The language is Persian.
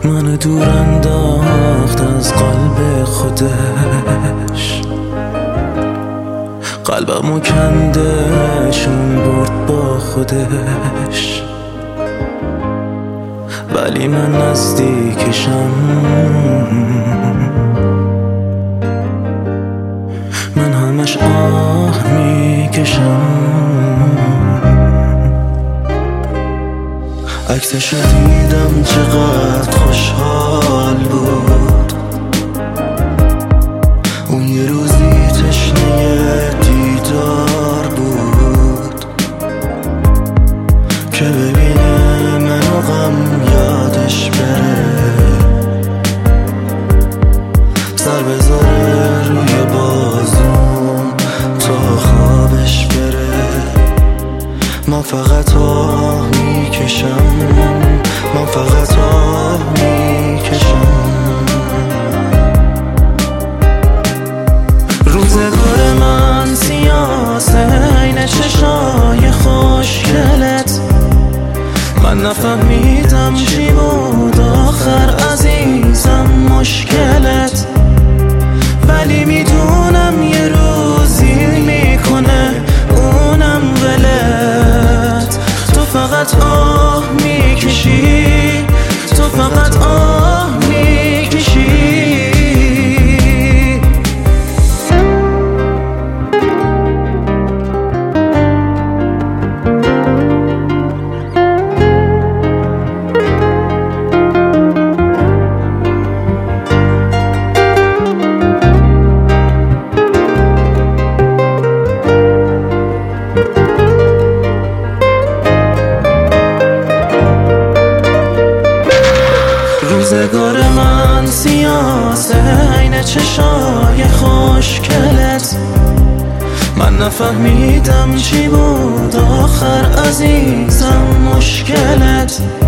من دور انداخت از قلب خودش، قلبمو کندشون برد با خودش، ولی من نزدیکشم، من همش آه میکشم. عکسشو دیدم چقدر خوشحال بود، اون یه روزی تشنه دیدار بود، که ببینه منو غم یادش بره، سر بذاره روی بازوم تا خوابش بره. من فقط آه میکشم، من فقط آه میکشم. روزگار من سیاسه عین چشای خوشگلت، من نفهمیدم چی بود آخر عزیزم مشکلت، ولی میدونم یه روزی میکنه اونم ولت. تو فقط آه میکشی، تو فقط آه میکشی. روزگار من سیاسه عین چشای خوشگلت، من نفهمیدم چی بود آخر عزیزم مشکلت،